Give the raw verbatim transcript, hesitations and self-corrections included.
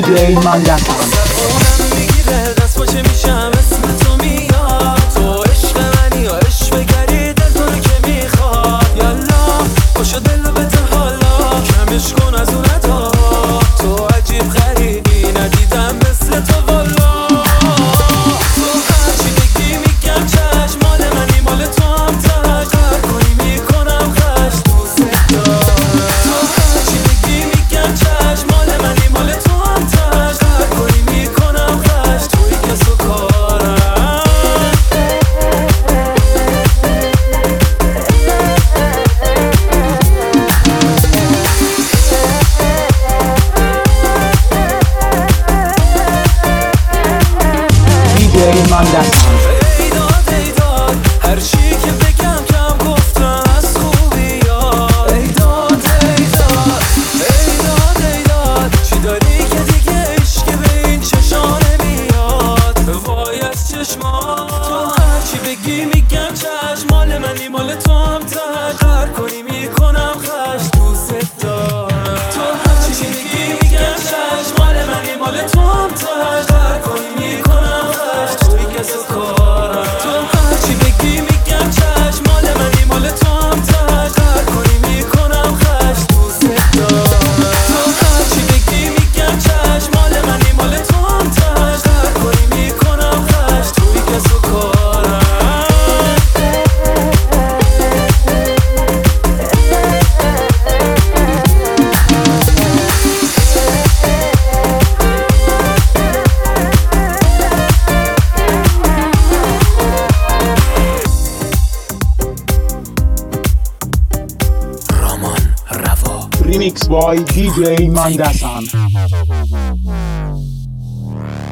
دیجی ماندسان. اونم میگیره دست باشه میشم اسم تو میاد، تو عشق منی یا عشق بگری دل تو رو که میخواد. یالا پاشو دل رو بده حالا کمش کن از اون ادا، تو عجیب غریبی ندیدم مثل تو والا. تو هرچی بگی میگم چشم، مال منی مال تو هم تش، هر کنی میکنم خش دوست دارم. تو هرچی بگی میگم چشم، مال منی مال تو هم تش، هر کنی میکنم خش توی کس و کارم. دیجی ماندسان. ایداد ایداد هر چی که بگم کم گفتم از خوبی یاد. ایداد ایداد ایداد ایداد چی داری که دیگه عشق به این چشانه میاد، وای از چشمات. تو هرچی بگی میگم چشم، مال منی مال تو هم تش، هر کنی میکنم خش دوست دارم. تو هرچی بگی میگم چشم، مال منی مال تو هم تش، هر کنی میکنم خش توی کس و کارم. تو هرچی بگی میگم چشم، مال منی مال تو هم تش، هر کنی میکنم خش دوست دارم. تو هرچی بگی میگم چشم، مال منی مال تو هم تش، هر کنی میکنم خش توی کس و کارم. Remix by دیجی ماندسان.